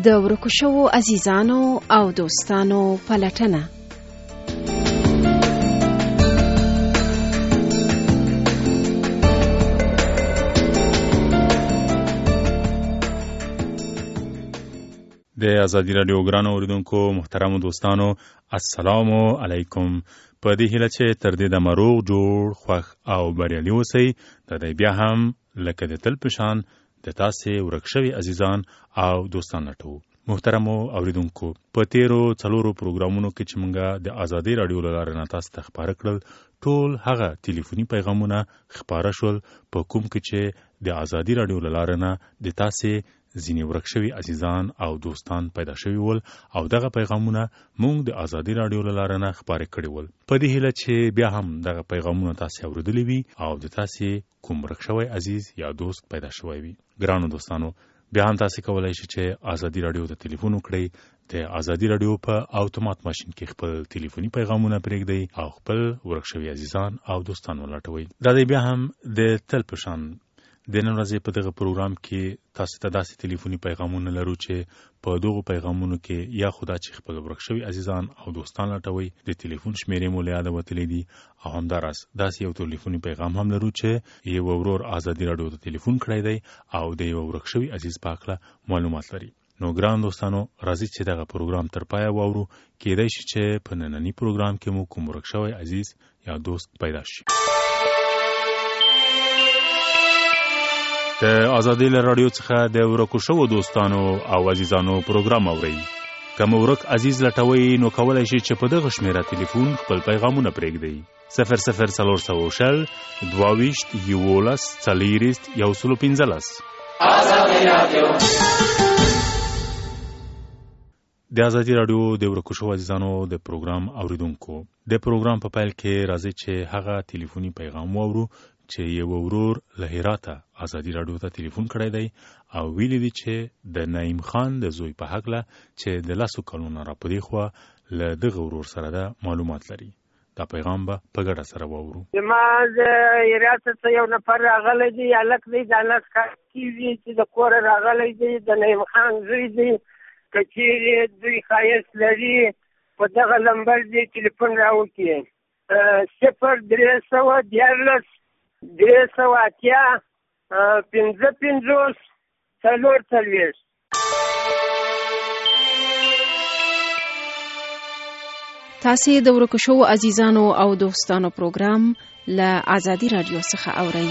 د ورکو شوو عزیزانو او دوستانو پلټنه. د ازادي راډیو ګرانو اوریدونکو محترمو دوستانو السلام علیکم. په دې هیله چې تر دې د مروغ جوړ خوښ او بریالي اوسئ. د دې بیا هم لکه د تل په شان د تاسې ورک شوي عزیزان او دوستان لټوو. محترمو اوریدونکو، په تیرو 4 پروګرامونو کې چې موږ د ازادي راډیو له لارې نه تاسو ته خبره کړل، ټول هغه ټلیفوني پیغامونه خبره شول په کوم کې چې د ازادي راډیو له لارې نه د تاسې ځینې ورک شوي عزیزان او دوستان پیدا شوي ول او دغه پیغامونه موږ د ازادي راډیو له لارې نه خبرې کړې ول. په دې هیله چې بیا هم دغه پیغامونه تاسو اوریدلي وي او د تاسې کوم ورک شوی عزیز یا دوست پیدا شوی وي. ګرانو دوستانو، بیا هم تاسو کولای شئ چې ازادي راډیو ته ټلیفون وکړئ. د ازادي راډیو په اتومات ماشين کې خپل ټلیفوني پیغامونه پرېږدئ او خپل ورک شوي عزیزان او دوستان ولټوئ. دا دی بیا هم د تل په شان د نن ورځې په دغه پروګرام کې تاسو ته داسې ټلیفوني پیغامونه لرو چې په دغو پیغامونو کې یا خدا چې خپل ورک شوي عزیزان او دوستان لټوي، د ټلیفون شمیرې مو له یاده وتلې دي، او همداراز داسې یو ټلیفوني پیغام هم لرو چې یو ورور ازادي راډیو ته ټلیفون کړی دی او د یو ورک شوي عزیز په اړه معلومات لري. نو ګران دوستانو، راځئ چې دغه پروګرام تر پایه واورو. کېدای شي چې په نننی پروګرام کې مو کوم ورک شوی عزیز یا دوست پیدا شي. د ازادي راډیو څخه د ورکو شوو دوستانو او عزیزانو پروګرام اورئ. کوم ورک عزیز لټوي نو کولای شي چې په دغه شمیره ټلیفون خپل پیغامونه پرېږدئ. 00400 22 11 115. ازادي راډیو. د ازادي راډیو د ورکو شوو عزیزانو د پروګرام اوریدونکو، د پروګرام په پیل کې راځي چې هغه ټلیفوني پیغام واورو چې یو ورور له هراته ازادي راډیو ته ټلیفون کړی دی او ویلي دي چې د نعیم خان د زوی په هکله چې د 10 کلونو را پدې خوا له دغه ورور سره د معلومات لري. دا پیغام به په ګډه سره واورو. ما د هراته څخه یو نفر راغلی دی، هلک دی، د هلک کار کېږي چې د کوره راغلی دی، د نعیم خان زوی دی. که چېرې دوی ښایست لري په دغه نمبر دی ټلیفون راوکړي 0314 380 55 44. تاسې د ورکو شوو عزیزانو او دوستانو پروګرام له ازادي راډیو څخه اورئ.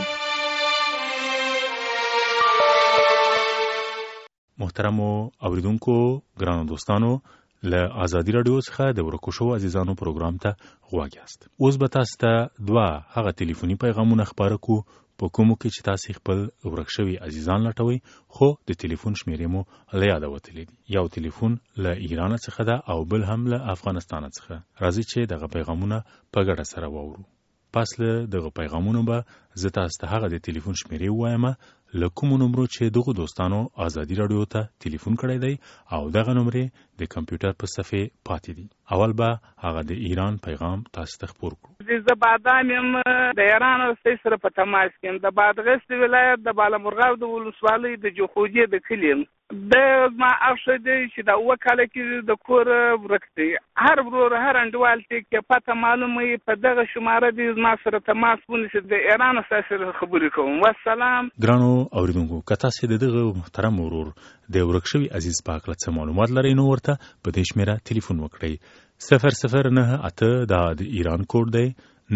محترمو اوریدونکو، ګرانو دوستانو، له ازادي راډیو څخه د ورکو شوو عزیزانو پروګرام ته غوږ یاست. اوس به تاسو ته 2 هغه ټلیفوني پیغامونه خبره کو په کومو کې چې تاسو خپل ورک شوي عزیزان لټوي خو د ټلیفون شمیرې مو له یاده وتلې دي. یو ټلیفون له ایران څخه ده او بل هم له افغانستان څخه. راځي چې دغه پیغامونه په ګډه سره واورو. پس له دغه پیغامونو به زه تاسو ته هغه د ټلیفون شمیرې وایم له کومو نمبرو چې دغه دوستانو ازادي راډیو ته ټلیفون کړی دی او دغه نمبرې د کمپیوټر په صفحې پاتې دي. اول به هغه د ایران پیغام تاسو ته خپور کړو. زه بادام یم، د ایران اوسئ سره په تماس کې یم. د بادغیس ولایت د بالامرغاب د ولسوالۍ د جوخوجې د کلي یم. د ما افشه دی چې د 2 کاله کې د کور ورک دی. هر ورور هر انډوال چې پته معلومه یې په دغه شماره دی ما سره تماس ونیسي. د ایران سره خبرې کوم. والسلام. ګرانو اوریدونکو، که تاسو دغه محترم ورور د ورک شوي عزیز په اړه څه معلومات لرئ نو ورته په دې شمیره ټلیفون وکړئ. 0098 دا د ایران کوډ دی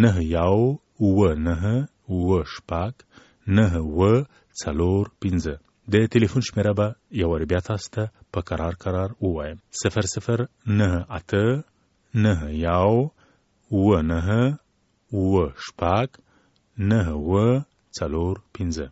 919894 د ټلیفون شمیره به یو ور بیا تاسو ته په قرار ووایم 009894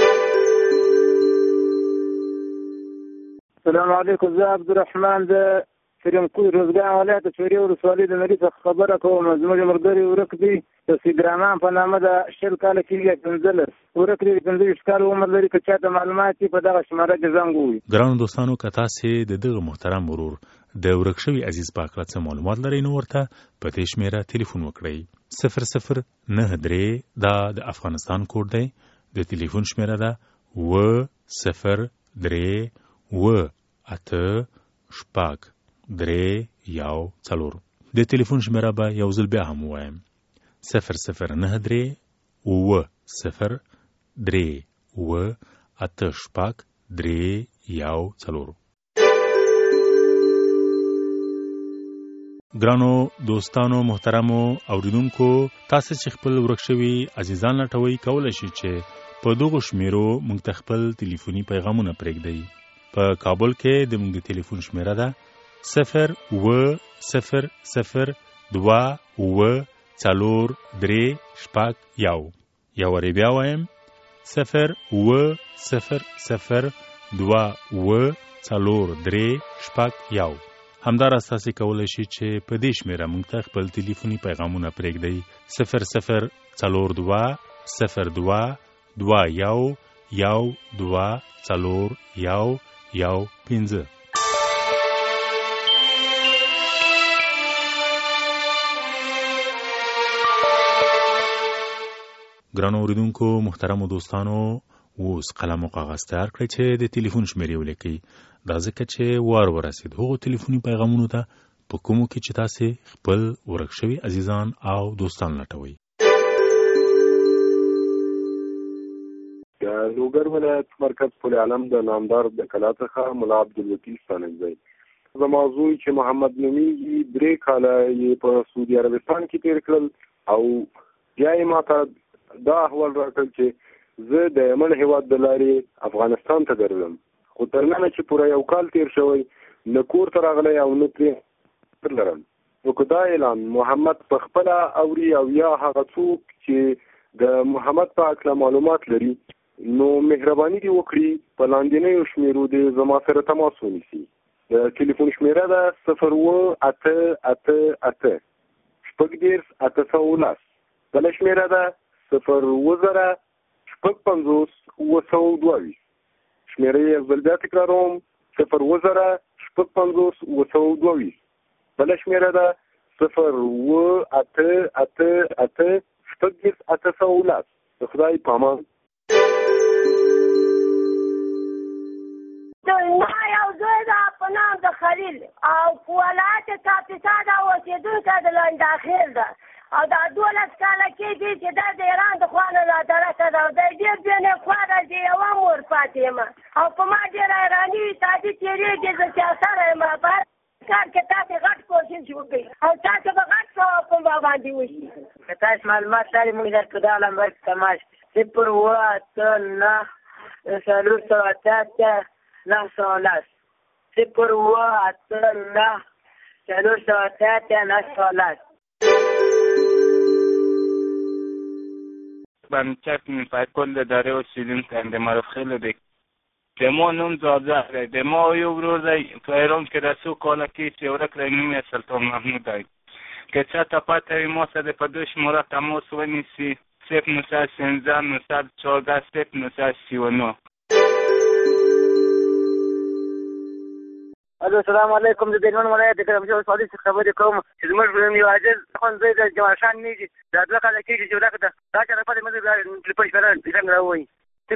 السلام علیکم. زه عبدالرحمن د فرنکوی روزګان ولایت چوري ولسوالۍ د نړۍ څخه خبره کوم. زموږ ملګری ورک دی، د سیدرحمان په نامه د 20 کاله کېږي 15 ورک دی، 15 کال عمر لري. که چاته معلومات په دغه شماره کې زنګ ووهي. ګرانو دوستانو، که تاسې د دغه محترم ورور د ورک شوي عزیز په اړه څه معلومات لرئ نو ورته په دې شمیره ټلیفون وکړئ. 0093 دا د افغانستان کوډ دی. د ټلیفون شمیره ده 003 8 شپږ 3 1 4. د ټلیفون شمیره به یو ځل بیا هم ووایم 0093 0 3 8 شپږ 3 1 4. ګرانو دوستانو محترمو اوریدونکو، تاسو چې خپل ورک شوي عزیزان لټوي کولای شئ چې په دغه شمیرو موږ ته خپل ټلیفوني پیغامونه پرېږدئ. په کابل کې د موږ د ټلیفون شمیره ده 08004 یو وری بیا وایم 08004 همدار اساسي کولای شي چې په دې شمیره موږ ته خپل ټلیفوني پیغامونه پرېږدئ 00221 ګرانو اوریدونکو محترمو دوستانو، اوس قلم او کاغذ تیار کړئ چې د ټلیفون شمیرې ولیکئ. دا ځکه چې وار ورسید هغو ټلیفوني پیغامونو ته په کومو کې چې تاسې خپل ورک شوي عزیزان او دوستان لټوئ. د لوګر ولایت مرکز پل عالم د نامدار د کلا څخه ملا عبدالوکیل ستانکزی. زما زوی چې محمد نومیږي 3 کاله یې په سعودي عربستان کې تیر کړل او بیا یې ماته دا احوال راکړ چې زه د یمن هیواد د لارې افغانستان ته ګرځم، خو تر ننه چې پوره یو کال تیر شوی نه کور ته راغلی او نه پرې لرم. نو که دا اعلان محمد په خپله اوري او یا هغه څوک چې د محمد په هکله معلومات لري نو مهرباني دې وکړي په لاندنیو شمیرو دې زما سره تماس ونیسي. د ټلیفون شمیره ده 08888 810 بله شمیره ده 0 شپږ 50 شمیره یې بل بیا تکراروم 0 شپږ 50 بله شمیره ده 08888 810 د خدای پامان. ما یو زوی ده په نام د خلیل او په ولایت کاپیسا ده اوسېدونکی د لنډاخیل ده او دا 12 کاله کېږي چې دا د ایران د خوا نه رادرسه ده او دی ډېر بېنخوا ده چې یوه مور پاتې یم او په ما ډېر حیراني تادي تېرېږي زه سیاسره یم په هر کار کې تاسې غټ کوشش وکړئ او تاسې به غټ ثواب په ما باندې وشي. که تاسې معلومات لرئ موږ درته دا نمبر کې تماس 089 بنچک میفکل داره و سیلین کنده معروف خیلی دیگه دمو نوم زازه دمو یو ورور دی په ایران کې رسو کاله کې چې ورک رنګ سلطان محمود دی که چا ته پته وي ما سره په دوه شماره تماس ونیسي 0914914 الو السلام علیکم. د هلمند ولایت د کرمشاه ولسوالۍ څخه خبرې کوم چې زموږ یو عاجز ښوونځی د جمالشان میږي دا 2 کاله کېږي چې ورک ده. دا چا لپاره موږ ټلیفون شمیره څنګه راووایي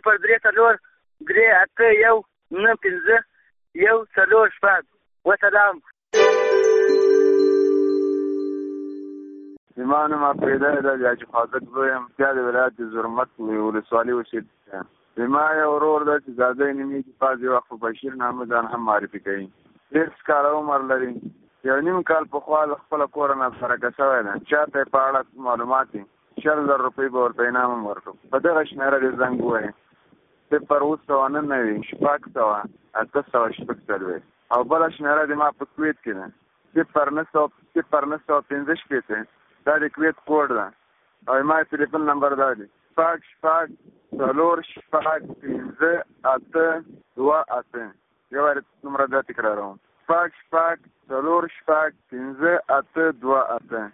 034 وسلام. زما نوم پیدا ده د حاجي حاضر دویم بیا د ولایت د زرمت ولسوالۍ اوسېدونکی. زما یو ورور ده چې زاده یې نومېږي بعضې وخت په بشیر نامه ځان هم معرفي کوي. 30 کاله عمر لري. یو نیم کال پخوا له خپله کوره نابسرکه شوی ده. چا ته یې په اړه معلومات دي 40,000 روپۍ به ورته انعام هم ورکړو. په دغه شمیره دې زنګ ووایي 0 840 او بله شمیره دې ما په کویت کې ده 0 دا د کویت کوډ ده او ما ټلیفون نمبر دا دی 0 یو وارد نمبر دا تکراروم 0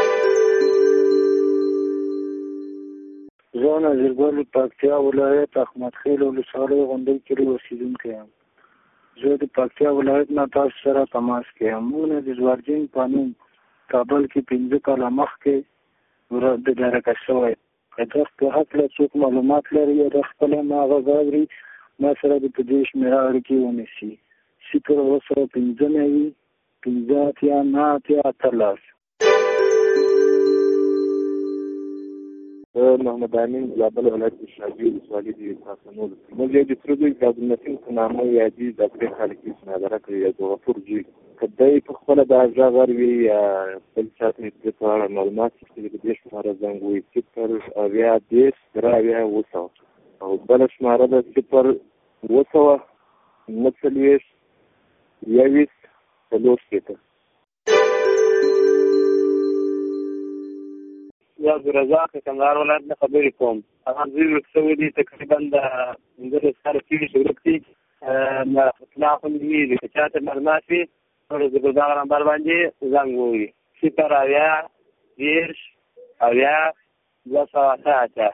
زه نظرګل پکتیا ولایت احمد خیل ولسوالۍ غونډۍ کې اوسېدونکی یم. زه د پکتیا ولایت نه تاسو سره تماس کې یم. موږ نه د زوارجین په نوم کابل کې 15 کاله مخکې د درکه شوی. که تاسو په هکله څوک معلومات لري یا د خپله ما غږ اوري ما سره د په دې شمېره اړیکې ونیسي 0 15 محمد امین زابل ولایت شاجوی ولسوالۍ د پاسنول موږ یو د سرودوی د عبدالنسیم په نامه یادي د درې خلک نادره کړی د غفور جوی کدی په خپل د ځاغر وی بل چاته د څار معلومات چې د دې شماره زنګ وی 0 اویا وسو او بل شماره د 0 وسو مثلیش یویس تلوسته یا رضاق کندهار ولایت نه خبرې کوم هغه زوی ورکسوي دي تقریبا د 15 سال کې شروع کړي ما اطلاق دي چې چاته معلومات وي ورته د ګردان نمبر باندې زنګ ووي 0 اویا 10 اویا 208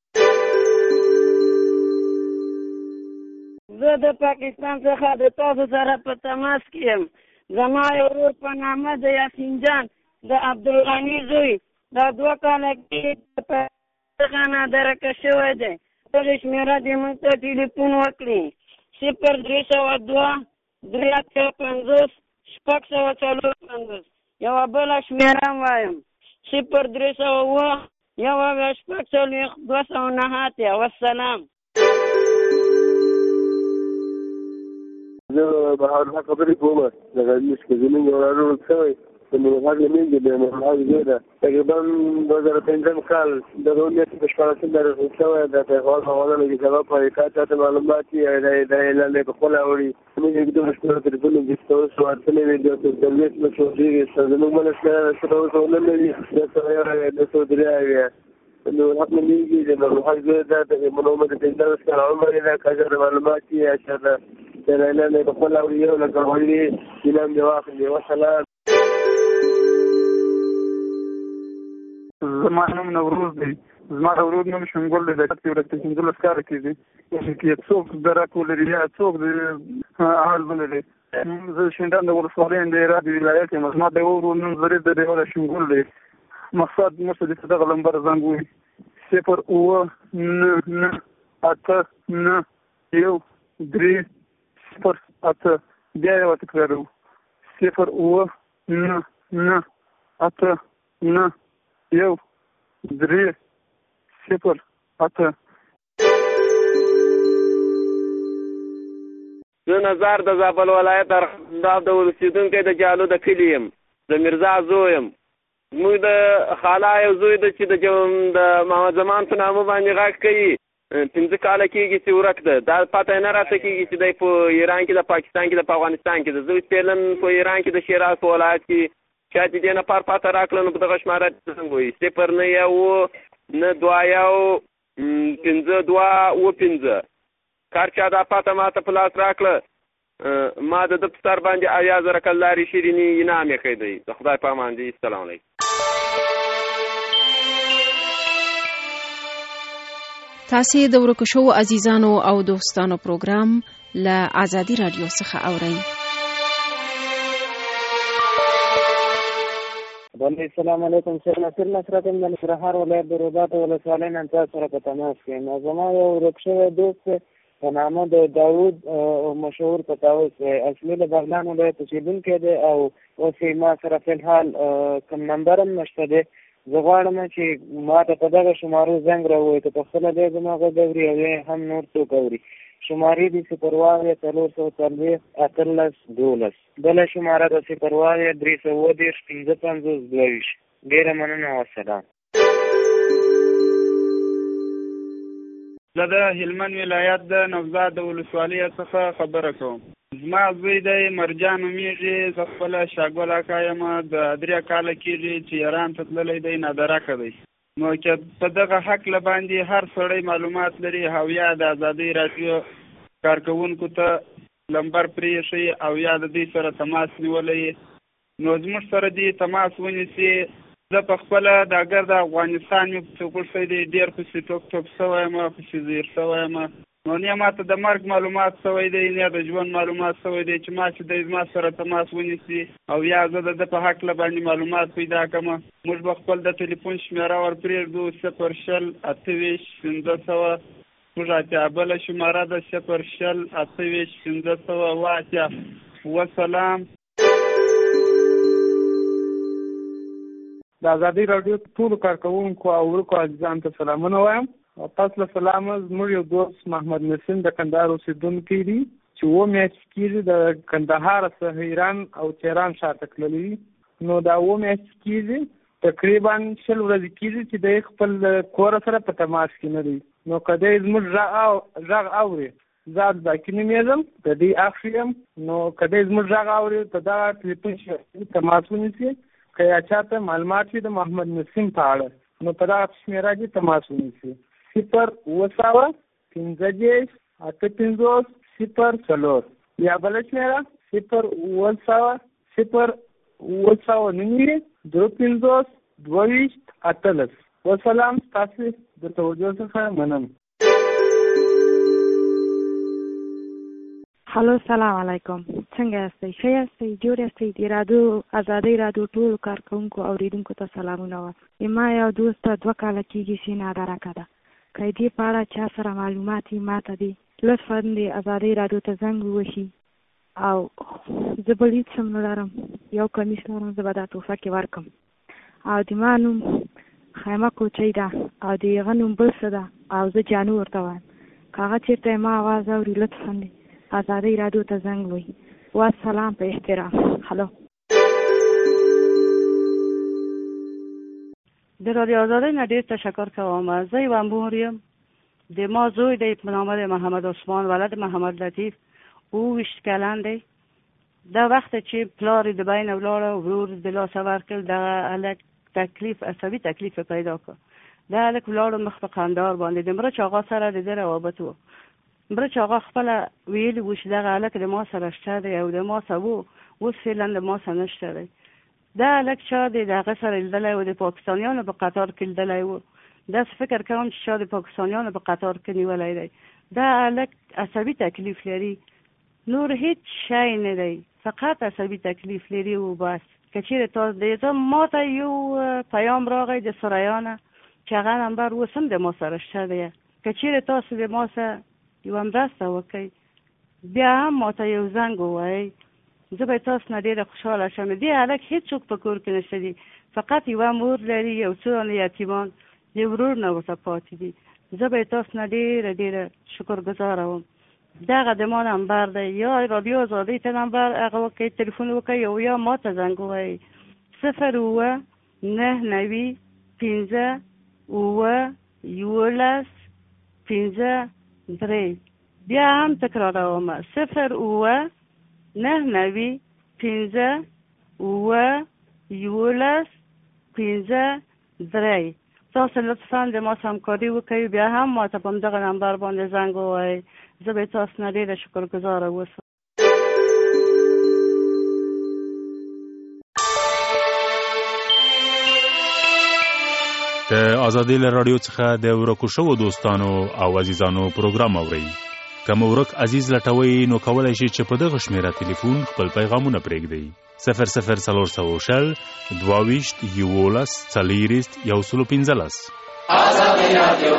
زه د پاکستان څخه د تاسو سره په تماس کې یم زما یو ورور په نامه د یاسین جان د عبدالغني زوی دا 2 کاله کې په خانه درکه شوی دی دغه شمېره دې موږ ته ټلیفون وکړي 0302 350 650 یوه بله شمېره هم وایم 0302 1 والسلام. زه به هغه خبرې کوم دغه مشکل زموږ یو ورور شوی د هغه مینځ د هغه زیاده تقریبا 2015 کال د رولیت په شپږم درجه شوی د پیغام حواله لګي سبب په کاته معلومات یې د اعلان په خپل اوري موږ یو د مشکل تلفون د ستورو ورته ویډیو ته د لیک نو شو دی زموږ ملګری سره څه نه لري د څه دریا نو حق مليږي د هغه زیاده د منومه د 15 کال عمر د کاجر معلومات یې اشاره د اعلان په خپل اوري یو لکه وړي کلام جواب دی وسلام. زما نوم نوروز دی زما ورور نوم شنګول دی د ورته 15 کال کېږي چې څوک درکو لري یا څوک د اهل بللي زه شندان د ولسوالۍ د راد ولایت یم زما د ورور نوم زری د ډیوله شنګول دی مقصد مرسد دغه لمبر زنګوي 0 بیا یو تکرارو 0 یو 3 0 8. زه نظر د زابل ولایت د اوسیدونکو د جالو د کلي یم د میرزا زوی یم موږ د خاله یو زوی د چې د محمد زمان په نامه باندې غږ کوي 15 کاله کېږي چې ورک ده دا پته نه راته کېږي چې دی په ایران کې د پاکستان کې د په افغانستان کې د زوی پیلن په ایران کې د شیراز په ولایت کې چا چې دې نه پته راکړه نو په دغه شماره څنګه وایي 0 کار چا دا پته ماته په لاس راکړه ما د په سر باندې 8000 کلاري شیریني انعام یې کړی دی د خدای په امان دی. السلام علیکم. تاسې د ورکو شوو عزیزانو او دوستانو پروګرام له آزادي رادیو څخه اورئ. السلام علیکم. شیخ نصیر نصرت د ننګرهار ولایت د رودات ولسوالۍ نه تاسو سره په تماس کې یم. زما یو ورک شوی دوست په نامه د داود مشهور پتاوس اصلي د بغلان ولایت اوسېدونکی دی او اوس یې ما سره فی الحال کوم نمبر هم نشته دی. زه غواړم چې ما ته په دغه شمارو زنګ راووایي که په خپله دی زما غږ اوري او یا هم نور څوک اوري. شمارې دي 0 440 12. بله شماره د 0 310 55 ډېره مننه. والسلام. زه د هلمند ولایت د نوزاد د ولسوالۍ څخه خبره کوم. زما زوی دی مرجان نومیږي. زه خپله شاګل اکا یم د 3 کاله کېږي چې ایران ته تللی دی نادرکه دی. نو که په دغه حق له باندې هر سړی معلومات لري او یا د ازادۍ راډیو کارکوونکو ته لمبر پرېښي او یا د دوی سره تماس نیولی نو زموږ سره دې تماس ونیسي. زه په خپله د اگر د افغانستان مې په څوکړ شوی دی ډېر پسې ټوک شوی یم پسې زیر شوی یم نو نه ماته د مرګ معلومات شوی دی نه د ژوند معلومات شوی دی چې ما چې د زما سره تماس ونیسي او یا زه د په حق له باندې معلومات پیدا کړم. موږ به خپل د ټلیفون شمېره ورپرېږدو 0 28 500 موږ اتیا بله شماره ده 0 وسلام. د ازادي راډیو ټولو کارکوونکو او ورکو عزیزانو ته سلامونه وایم. تاسو له سلامه زموږ یو دوست محمد نسیم د کندهار اوسېدونکی دی چې 7 میاشتې کېږي د کندهار څخه ایران او تهران ښار ته تللی. نو دا 7 میاشتې کېږي تقریبا 20 ورځې کېږي چې دی خپل کور سره په تماس کې نه دی. نو که دی زموږ غږ اوري زه عبدالباقي نومېږم د دې اخ یم. نو که دی زموږ غږ اوري په دغه ټلیفون تماس ونیسي. که یا چاته معلومات وي د محمد نسیم په اړه نو په دغه شمېره کې تماس ونیسي 0 یا بله شمېره 0 وسلام. تاسو د توجه څخه منم. هلو سلام علیکم. څنګه یاستئ؟ ښه یاستئ؟ جوړ یاستئ؟ د رادیو ازادۍ رادیو ټولو کارکوونکو اوریدونکو ته سلامونه وایم. ما یو دوست ته 2 کاله کېږي سینه درکه ده. که دې په اړه چا سره معلومات وي ماته دې لطفا د ازادۍ رادیو ته زنګ ووهي. او زه بل هېڅ هم نه لرم، یو کمیس لرم، زه به دا تحفه کې ورکړم. او د ما نوم خیمه کوچۍ ده او د هغه نوم بل څه ده او زه جانو ورته وایم. که هغه چېرته ما آواز اوري لطفا دې ازادۍ رادیو ته زنګ ووهي. والسلام په احترام. هلو د رادیو ازادۍ نه ډېر تشکر کوم. زه یوه مور یم. د ما زوی دی په نامه دی محمد عثمان، ولد محمد لطیف، 20 کلن دی. دا وخت چې پلار د بین ولاړه ورور د لاسه ورکړ دغه هلک عصبي تکلیف پیدا کړ. دا هلک ولاړو مخ په قندهار باندې د مرچ آغا سره د ده روابط و. مرچ آغا خپله ویلي و چې دغه هلک د ما سره شته دی او د ما سره و، اوس فعلا د ما سره نشته دی. دا هلک چا د هغه سره لیدلی و، د پاکستانیانو په قطار کې لیدلی و. داسې فکر کوم چې چا د پاکستانیانو په قطار کې نیولی دی. دا هلک عصبي تکلیف لري، نور هیڅ شی نه دی، فقط عصبي تکلیف لري و بس. که چیرې تاسو د ما ته یو پیام راغی د سوریانه چې هغه نمبر اوس هم د ما سره شته دی. که چیرې تاسو د ما سره یوه مرسته وکړئ بیا هم ما ته یو زنګ ووایئ، زه به تاسو نه ډېره خوشحاله شم. دې هلک هېڅوک په کور کې نشته دي، فقط یوه مور لري، یو څو یتیمان، د ورور نه ورته پاتې دي. زه به تاسو نه ډېره شکرګزاره وم. دغه د ما نمبر دی، یا رادیو ازادۍ ته نمبر هغه وکړئ، تلیفون وکړئ یا ما ته زنګ ووایئ 0 بیا هم تکراروم 0 تاسو لطفا د ما همکاري وکړئ، بیا هم ما ته په همدغه نمبر باندې زنګ ووایئ. زه به تاسو نه ډېره شکرګزاره اوسم. د ازادۍ له راډیو څخه د ورکو شوو دوستانو او عزیزانو پروګرام اورئ. که مو ورک عزیز لټوئ نو کولی شئ چې په دغه شمېره تلیفون خپل پیغامونه پرېږدئ 00420 22 11 115. ازادۍ راډیو.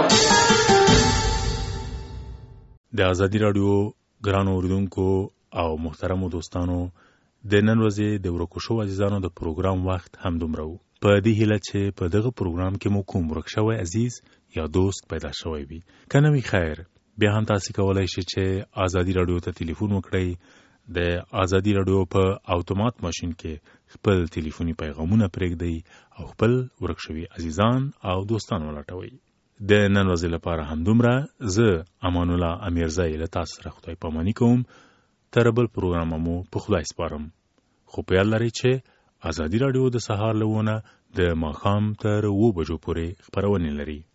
د ازادي راډیو ګرانو اوریدونکو او محترمو دوستانو، د نن ورځې د ورکو شوو عزیزانو د پروګرام وخت همدومره و. په دې هیله چې په دغه پروګرام کې مو کوم ورک شوی عزیز یا دوست پیدا شوی وي. که نه وي خیر، بیا هم تاسو کولی شئ چې ازادي راډیو ته تلیفون وکړئ. د ازادي راډیو په اتومات ماشین کې خپل تلیفوني پیغامونه پرېږدئ او خپل ورک شوي عزیزان او دوستان ولټوئ. د نن ورځې لپاره همدومره. زه امان الله امیرزی له تاسو سره خدای پاماني کوم. تر بل پروګرام مو په خدای سپارم. خو په یاد لرئ چې ازادي راډیو د سهار له 9 د ماښام تر 2 بجو پورې خپرونې لري.